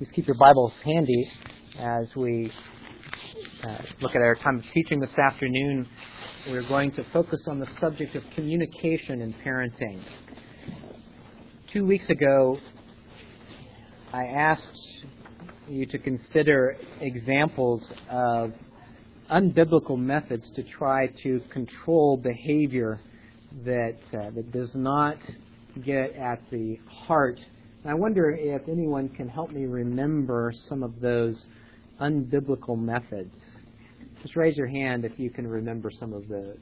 Please keep your Bibles handy as we look at our time of teaching this afternoon. We're going to focus on the subject of communication in parenting. 2 weeks ago, I asked you to consider examples of unbiblical methods to try to control behavior that does not get at the heart. I wonder if anyone can help me remember some of those unbiblical methods. Just raise your hand if you can remember some of those.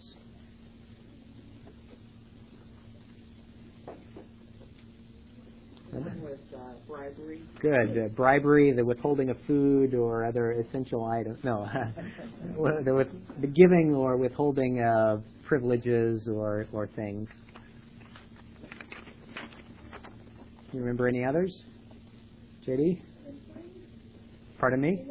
With bribery. Good. Bribery, the withholding of food or other essential items. No. The giving or withholding of privileges or things. Do you remember any others? JD? Pardon me?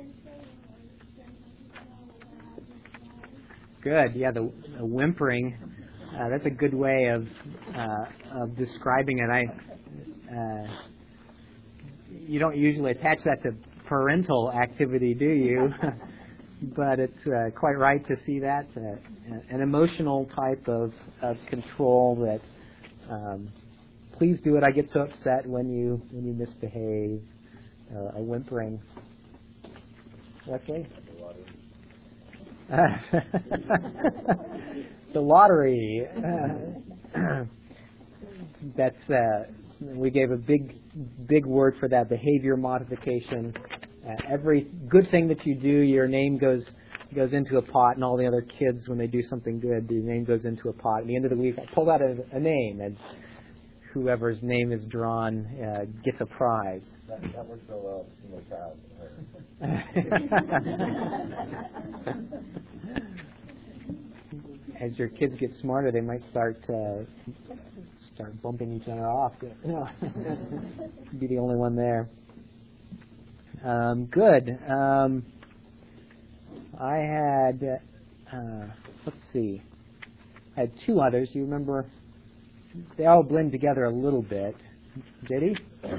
Good. Yeah, the whimpering. That's a good way of describing it. You don't usually attach that to parental activity, do you? But it's quite right to see that. An emotional type of control that please do it. I get so upset when you misbehave. A whimpering. Okay. The lottery. That's we gave a big word for that, behavior modification. Every good thing that you do, your name goes into a pot, and all the other kids, when they do something good, your name goes into a pot. At the end of the week, I pull out a name, and whoever's name is drawn gets a prize. That works so well in the child. As your kids get smarter, they might start bumping each other off. Be the only one there. Good. I had, let's see, I had two others. You remember? They all blend together a little bit. JD?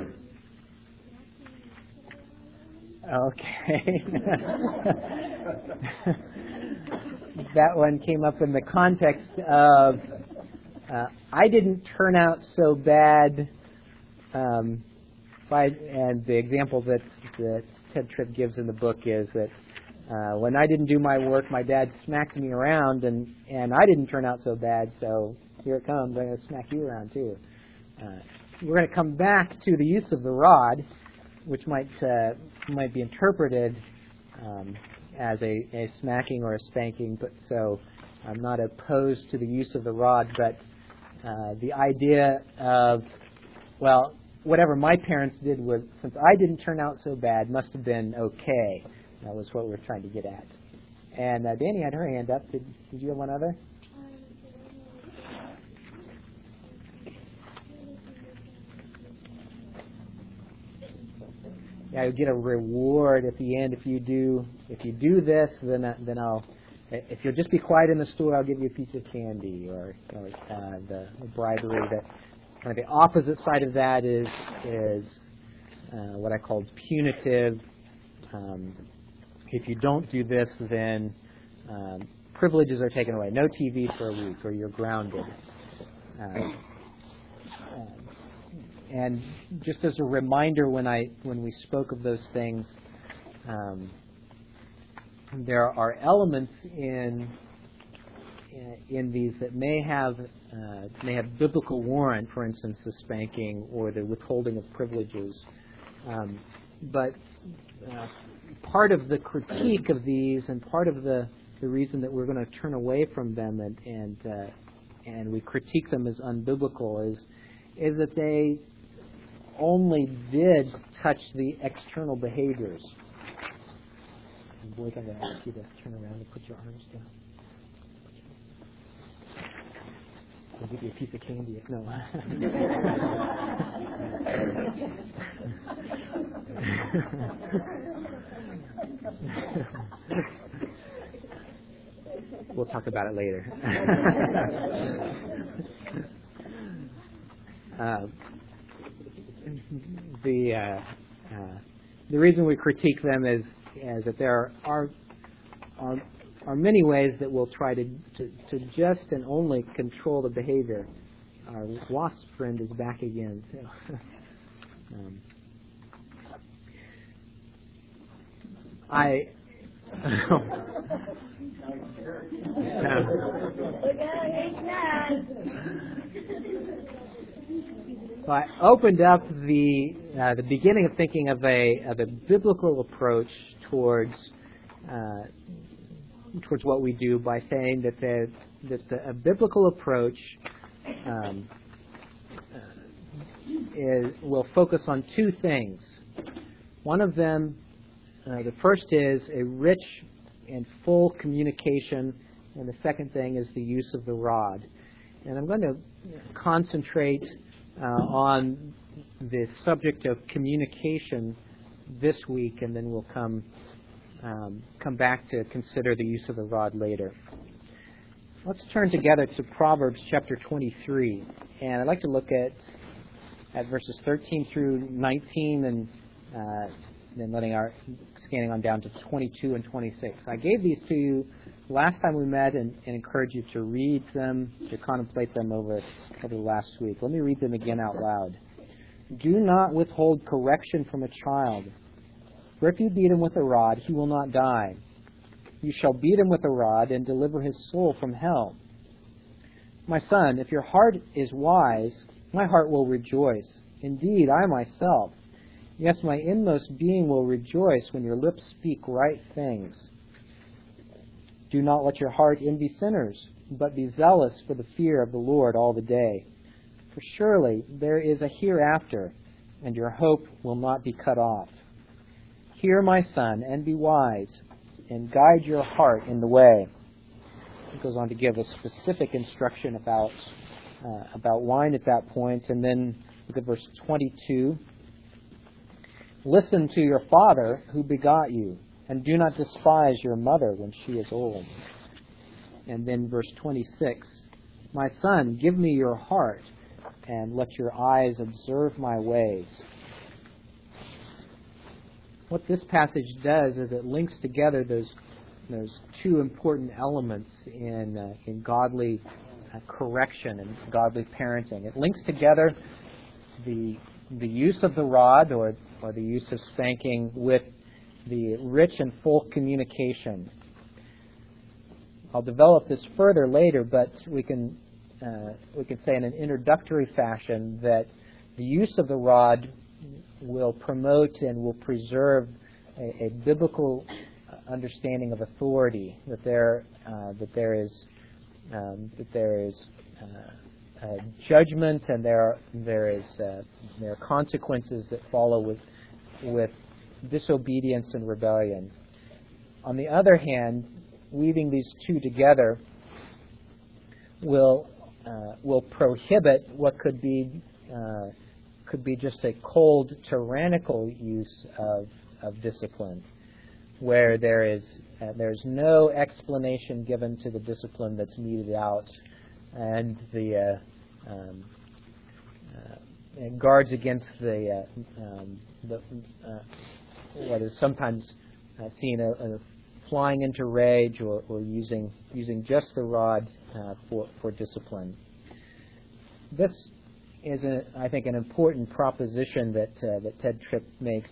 Okay. That one came up in the context of I didn't turn out so bad. And the example that Ted Tripp gives in the book is that when I didn't do my work, my dad smacked me around, and I didn't turn out so bad, so here it comes. I'm going to smack you around too. We're going to come back to the use of the rod, which might be interpreted as a smacking or a spanking. But so I'm not opposed to the use of the rod, but the idea of, well, whatever my parents did was, since I didn't turn out so bad, must have been okay. That was what we were trying to get at. And Danny had her hand up. Did you have one other? Yeah, you get a reward at the end if you do this. Then I'll. If you'll just be quiet in the store, I'll give you a piece of candy. Or the bribery. That kind of the opposite side of that is what I call punitive. If you don't do this, then privileges are taken away. No TV for a week, or you're grounded. And just as a reminder, when we spoke of those things, there are elements in these that may have biblical warrant. For instance, the spanking or the withholding of privileges. But part of the critique of these, and part of the reason that we're going to turn away from them and we critique them as unbiblical is that they only did touch the external behaviors. Blake, I'm going to ask you to turn around and put your arms down. I'll give you a piece of candy. No. We'll talk about it later. the reason we critique them is that there are many ways that we'll try to just and only control the behavior. Our wasp friend is back again. So, So I opened up the beginning of thinking of a biblical approach towards what we do by saying that a biblical approach will focus on two things. One of them, the first is a rich and full communication, and the second thing is the use of the rod. And I'm going to concentrate on the subject of communication this week, and then we'll come back to consider the use of the rod later. Let's turn together to Proverbs chapter 23, and I'd like to look at verses 13 through 19, and then scanning on down to 22 and 26. I gave these to you last time we met and encourage you to read them, to contemplate them over the last week. Let me read them again out loud. Do not withhold correction from a child, for if you beat him with a rod, he will not die. You shall beat him with a rod and deliver his soul from hell. My son, if your heart is wise, my heart will rejoice. Indeed, I myself, yes, my inmost being will rejoice when your lips speak right things. Do not let your heart envy sinners, but be zealous for the fear of the Lord all the day. For surely there is a hereafter, and your hope will not be cut off. Hear, my son, and be wise, and guide your heart in the way. It goes on to give a specific instruction about wine at that point, and then look at verse 22. Listen to your father who begot you, and do not despise your mother when she is old. And then verse 26, my son, give me your heart, and let your eyes observe my ways. What this passage does is it links together those two important elements in godly correction and godly parenting. It links together the use of the rod or the use of spanking with the rich and full communication. I'll develop this further later, but we can say in an introductory fashion that the use of the rod will promote and will preserve a biblical understanding of authority. That there is judgment, and there are consequences that follow with disobedience and rebellion. On the other hand, weaving these two together will prohibit what could be just a cold, tyrannical use of discipline, where there's no explanation given to the discipline that's meted out, and it guards against what is sometimes seen flying into rage or using just the rod for discipline. This is, I think, an important proposition that Ted Tripp makes.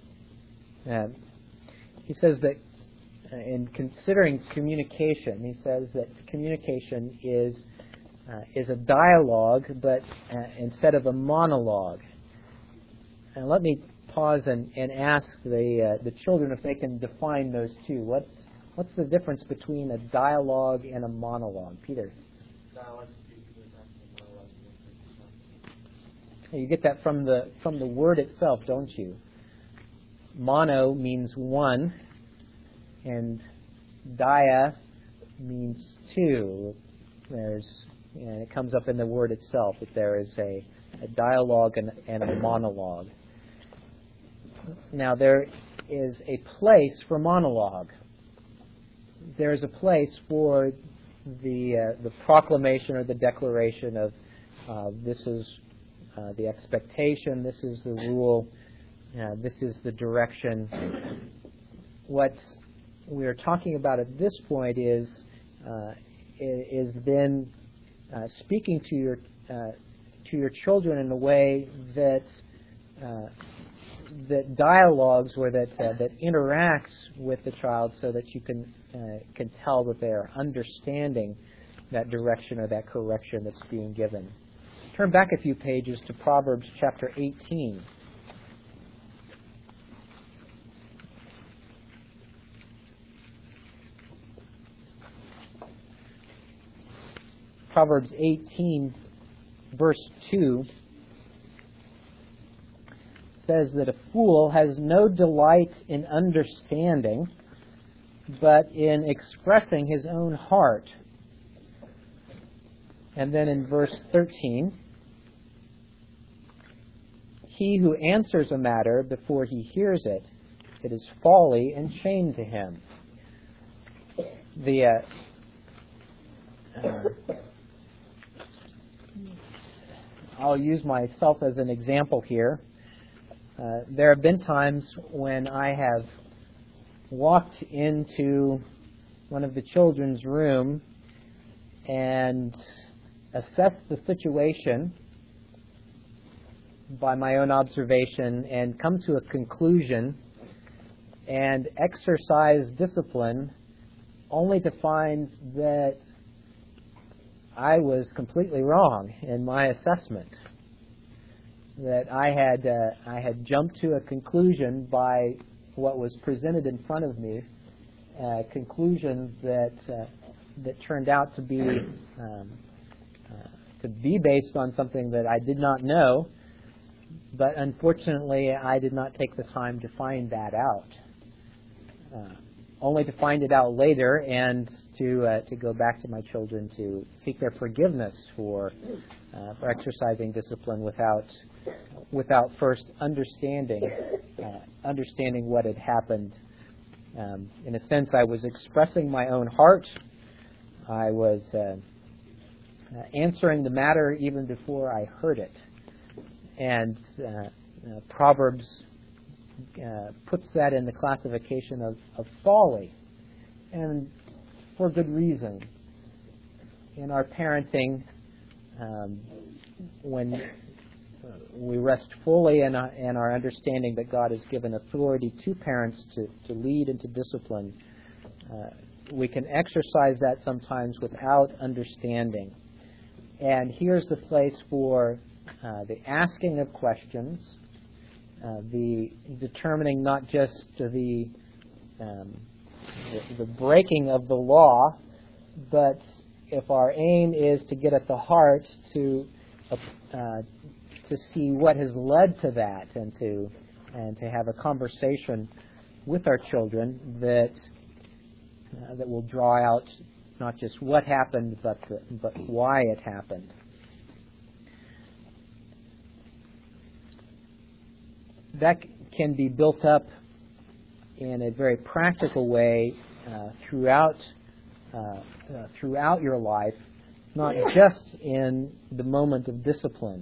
He says that in considering communication, he says that communication is a dialogue, but instead of a monologue. And let me pause and ask the children if they can define those two. What's the difference between a dialogue and a monologue? Peter? You get that from the word itself, don't you? Mono means one, and dia means two. And it comes up in the word itself that there is a dialogue and a monologue. Now, there is a place for monologue. There is a place for the proclamation or the declaration of this is the expectation, this is the rule, This is the direction. What we're talking about at this point is then speaking to your children in a way that that dialogues or that interacts with the child, so that you can tell that they are understanding that direction or that correction that's being given. Turn back a few pages to Proverbs chapter 18. Proverbs 18, verse 2 says that a fool has no delight in understanding, but in expressing his own heart. And then in verse 13, he who answers a matter before he hears it, it is folly and shame to him. I'll use myself as an example here. There have been times when I have walked into one of the children's room and assessed the situation by my own observation and come to a conclusion and exercise discipline, only to find that I was completely wrong in my assessment. That I had jumped to a conclusion by what was presented in front of me, a conclusion that turned out to be based on something that I did not know, but unfortunately I did not take the time to find that out. Only to find it out later and to go back to my children to seek their forgiveness for exercising discipline without first understanding what had happened. In a sense, I was expressing my own heart. I was answering the matter even before I heard it. And Proverbs puts that in the classification of folly, and for good reason. In our parenting, when we rest fully in our understanding that God has given authority to parents to lead and to discipline, we can exercise that sometimes without understanding. And here's the place for the asking of questions, the determining not just the breaking of the law, but if our aim is to get at the heart, to see what has led to that, and to have a conversation with our children that will draw out not just what happened, but why it happened. That can be built up in a very practical way throughout your life, not just in the moment of discipline.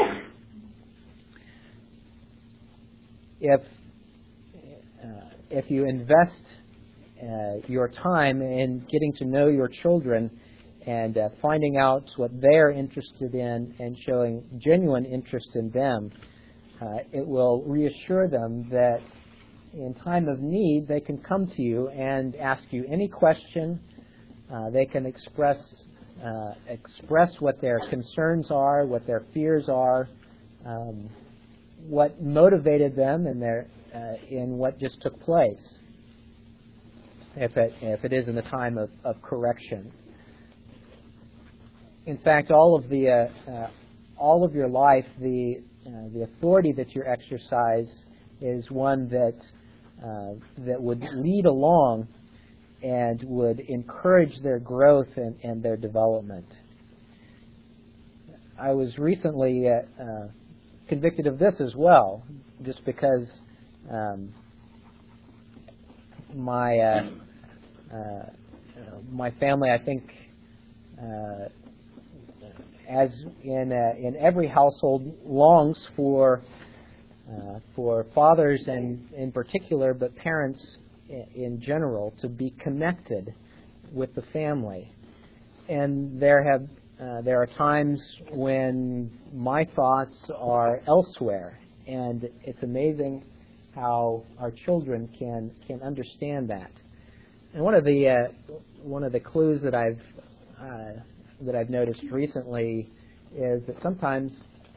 If you invest your time in getting to know your children and finding out what they're interested in and showing genuine interest in them, it will reassure them that in time of need they can come to you and ask you any question. They can express what their concerns are, what their fears are, what motivated them in what just took place, if it is in the time of correction. In fact, all of your life, the authority that you exercise is one that would lead along and would encourage their growth and their development. I was recently convicted of this as well, just because my family, I think, as in every household, longs for for fathers and in particular, but parents in general, to be connected with the family. And there are times when my thoughts are elsewhere, and it's amazing how our children can understand that. And one of the clues that I've noticed recently is that sometimes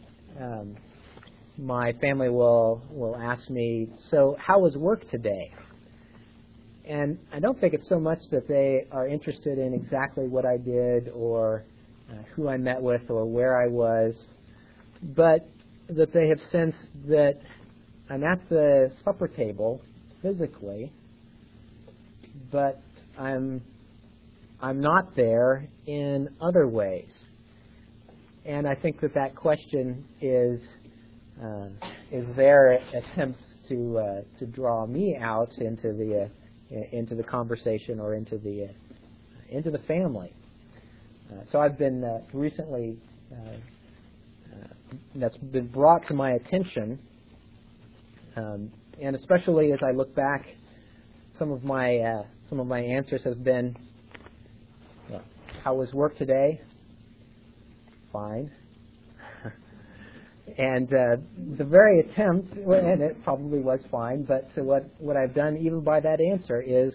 my family will ask me, "So how was work today?" And I don't think it's so much that they are interested in exactly what I did or who I met with or where I was, but that they have sensed that I'm at the supper table physically, but I'm not there in other ways. And I think that question is their attempts to draw me out into the conversation or into the family. So I've been recently that's been brought to my attention, and especially as I look back, some of my answers have been, "How was work today?" "Fine." And the very attempt, and it probably was fine, but what I've done even by that answer is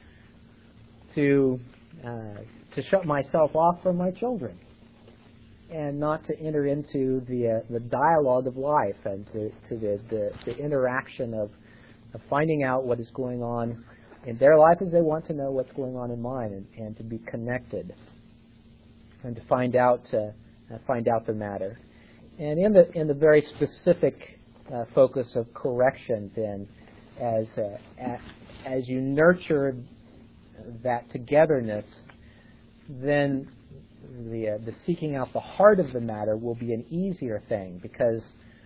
to shut myself off from my children and not to enter into the dialogue of life and to the interaction of finding out what is going on in their life as they want to know what's going on in mine, and to be connected and to find out the matter. And in the very specific focus of correction, then, as you nurture that togetherness, then the seeking out the heart of the matter will be an easier thing, because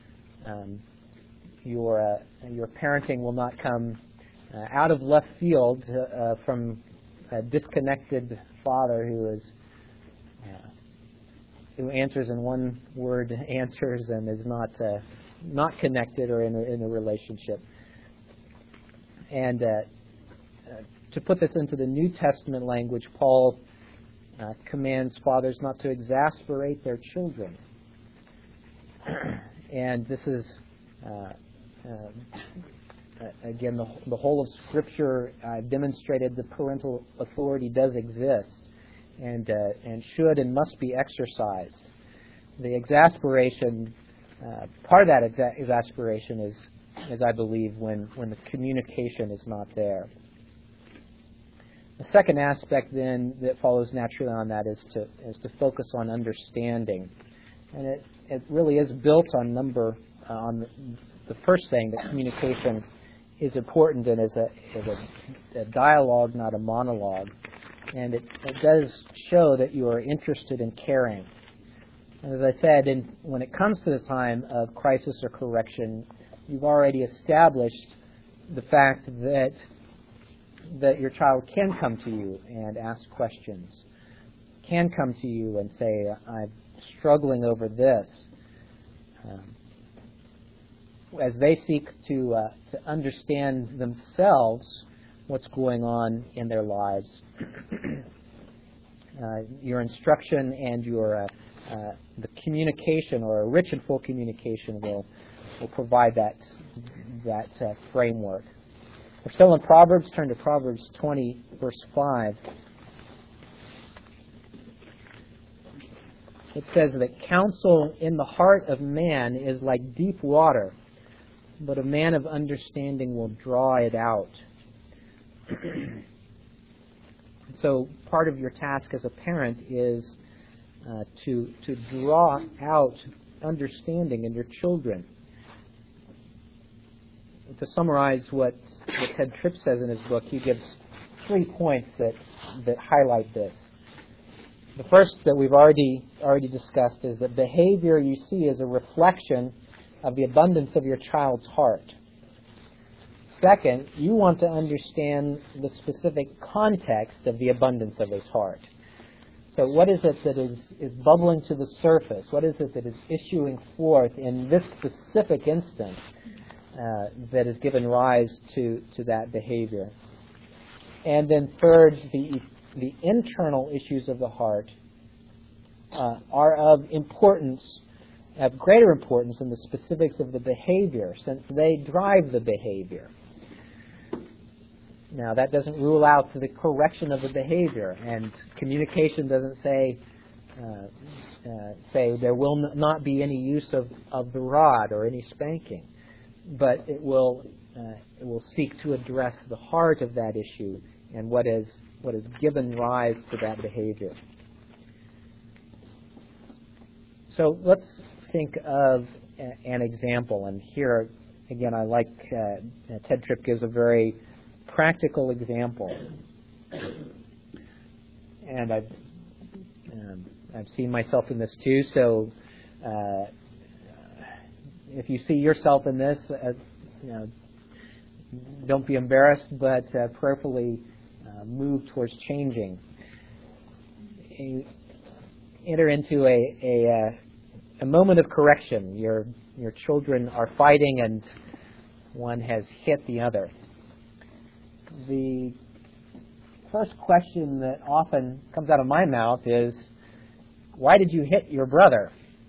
your parenting will not come out of left field from a disconnected father who answers in one word answers and is not connected or in a relationship. And to put this into the New Testament language, Paul commands fathers not to exasperate their children. And this is, again, the whole of Scripture demonstrated that parental authority does exist and should and must be exercised. The exasperation, part of that exasperation is, I believe, when the communication is not there. The second aspect, then, that follows naturally on that is to focus on understanding, and it really is built on the first thing, that communication is important and is a dialogue, not a monologue, and it does show that you are interested in caring. And as I said, when it comes to the time of crisis or correction, you've already established the fact that your child can come to you and ask questions, can come to you and say, "I'm struggling over this," as they seek to understand themselves what's going on in their lives. Your instruction and the communication, or a rich and full communication, will provide that framework. We're still in Proverbs. Turn to Proverbs 20, verse 5. It says that counsel in the heart of man is like deep water, but a man of understanding will draw it out. So part of your task as a parent is to draw out understanding in your children. To summarize what Ted Tripp says in his book, he gives 3 points that highlight this. The first that we've already discussed is that behavior you see is a reflection of the abundance of your child's heart. Second, you want to understand the specific context of the abundance of his heart. So what is it that is bubbling to the surface? What is it that is issuing forth in this specific instance that has given rise to that behavior? And then third, the internal issues of the heart are of importance, of greater importance than the specifics of the behavior, since they drive the behavior. Now, that doesn't rule out the correction of the behavior, and communication doesn't say there will not be any use of the rod or any spanking, but it will seek to address the heart of that issue and what has given rise to that behavior. So let's think of an example, and here again I like Ted Tripp gives a very practical example, and I've seen myself in this too. So if you see yourself in this, don't be embarrassed, but prayerfully move towards changing. Enter into a moment of correction. Your children are fighting, and one has hit the other. The first question that often comes out of my mouth is, why did you hit your brother?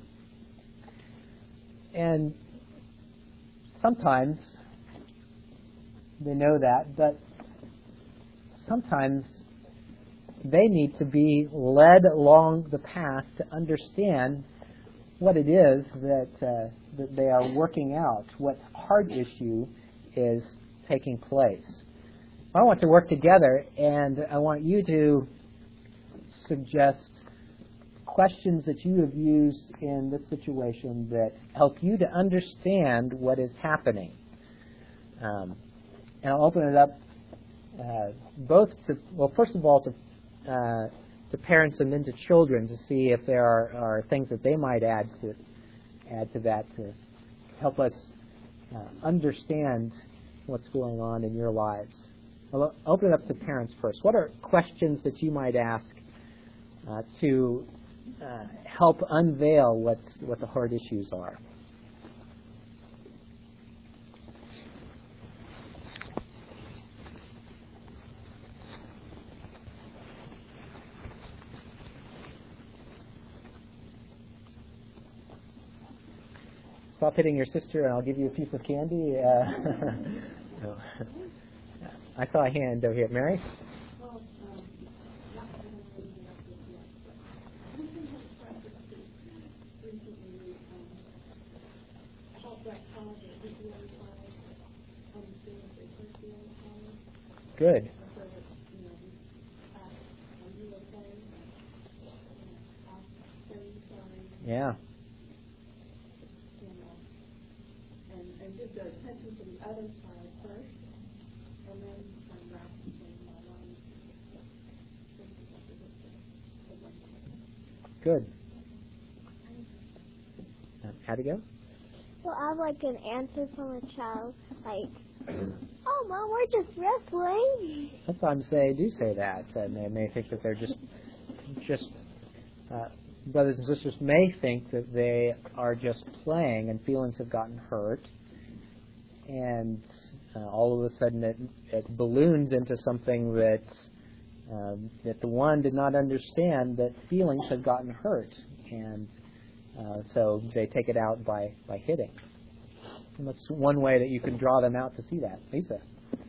And sometimes they know that, but sometimes they need to be led along the path to understand what it is that they are working out, what heart issue is taking place. I want to work together, and I want you to suggest questions that you have used in this situation that help you to understand what is happening. And I'll open it up both to, well, first of all, to parents and then to children to see if there are things that they might add to that to help us understand what's going on in your lives. I'll open it up to parents first. What are questions that you might ask to help unveil what the heart issues are? Stop hitting your sister, and I'll give you a piece of candy. No. I saw a hand over here. Mary? Good. Yeah. And give the attention to the other child first, and then come back to my own. Good. How'd it go? Well, I like an answer from a child, like, "Oh, Mom, we're just wrestling." Sometimes they do say that, and they may think that they're just brothers and sisters may think that they are just playing, and feelings have gotten hurt, and all of a sudden it balloons into something that the one did not understand, that feelings have gotten hurt, and so they take it out by hitting. And that's one way that you can draw them out to see that. Lisa?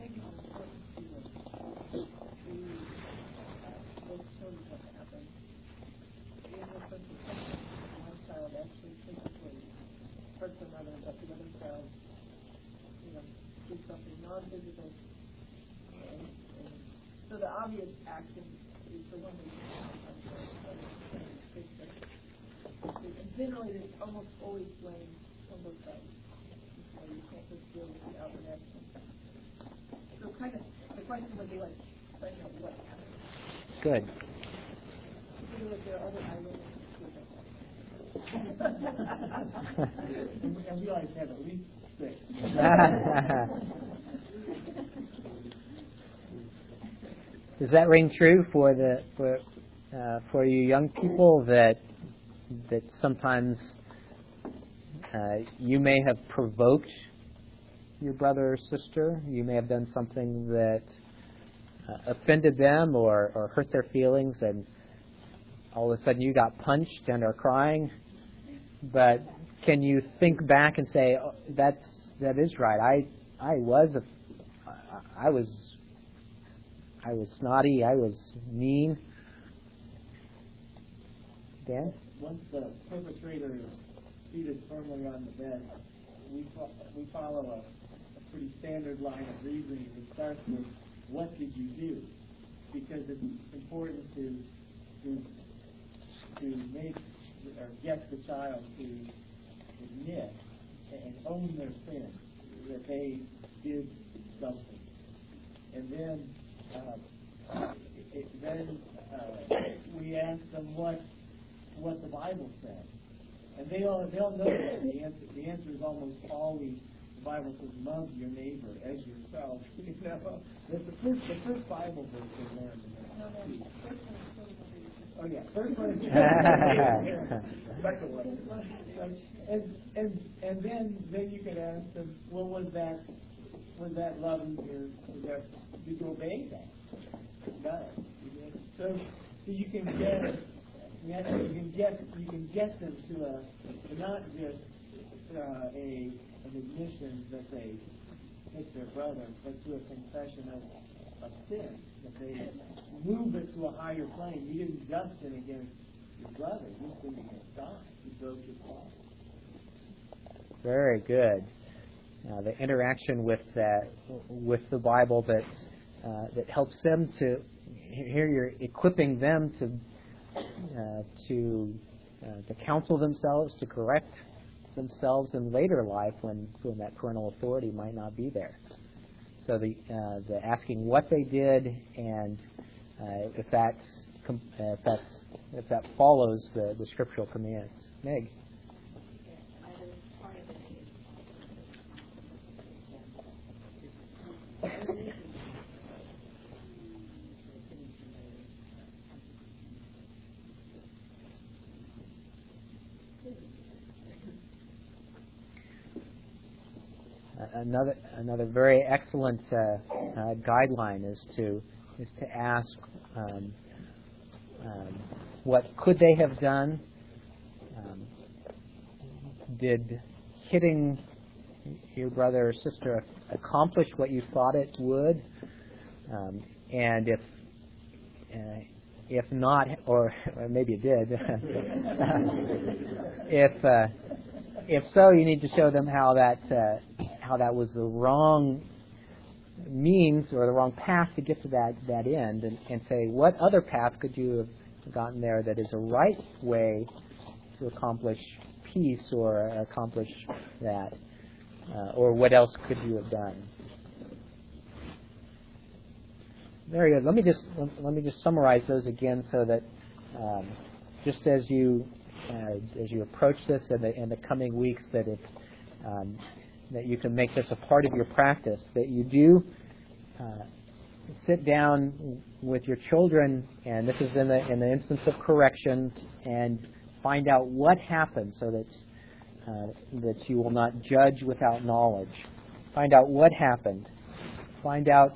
So the obvious action is the one we and generally there's almost always blame on both sides. So you can't just deal with the outward action. So kind of the question would be like, finding out what happened. Good. Feel like there are other items. And we always have at least 6. Does that ring true for for you young people that sometimes you may have provoked your brother or sister. You may have done something that offended them or hurt their feelings, and all of a sudden you got punched and are crying. But can you think back and say, oh, that is right. I was snotty. I was mean. Dan? Once the perpetrator is seated firmly on the bed, we follow a pretty standard line of reasoning. It starts with, what did you do? Because it's important to make or get the child to admit and own their sin, that they did something. And then we ask them what the Bible says. And they'll know that the answer is almost always, the Bible says, love your neighbor as yourself. You know, that's the first Bible verse they learned. Oh yeah, first one is second one. And then you could ask them, well, was that love did you obey that? Got it. So you can get them to not just an admission that they hit their brother, but to a confession of sin, that they move it to a higher plane. You didn't just sin against your brother, you sinned against God. You broke his law. Very good. The interaction with the Bible that helps them to. Here you're equipping them to counsel themselves, to correct themselves in later life when that parental authority might not be there. So the asking what they did and if that follows the scriptural commands. Meg. Another very excellent guideline is to ask what could they have done? Did hitting your brother or sister accomplish what you thought it would? And if not, or maybe it did, if so, you need to show them how that was the wrong means or the wrong path to get to that end, and say, what other path could you have gotten there that is a right way to accomplish peace or accomplish that, or what else could you have done? Very good. Let me just summarize those again, so that just as you approach this in the coming weeks, that you can make this a part of your practice, that you do sit down with your children, and this is in the instance of correction, and find out what happened, so that you will not judge without knowledge. Find out what happened. Find out.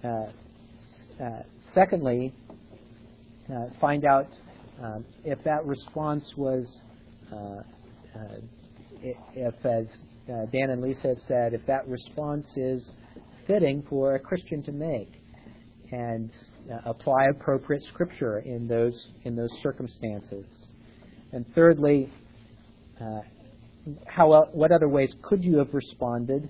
Secondly, find out if that response was, if, as Dan and Lisa have said, if that response is fitting for a Christian to make, and apply appropriate Scripture in those circumstances. And thirdly, what other ways could you have responded?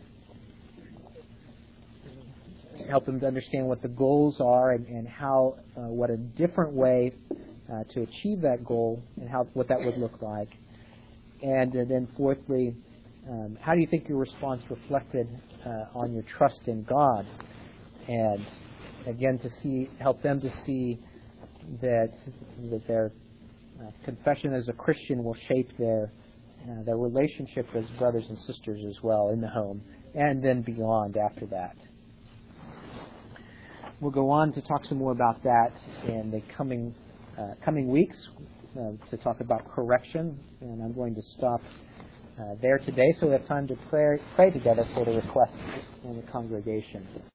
Help them to understand what the goals are and how what a different way to achieve that goal and what that would look like. And then fourthly, how do you think your response reflected on your trust in God? And again, help them to see that their confession as a Christian will shape their relationship as brothers and sisters as well in the home, and then beyond after that. We'll go on to talk some more about that in the coming coming weeks to talk about correction, and I'm going to stop there today so we have time to pray together for the requests in the congregation.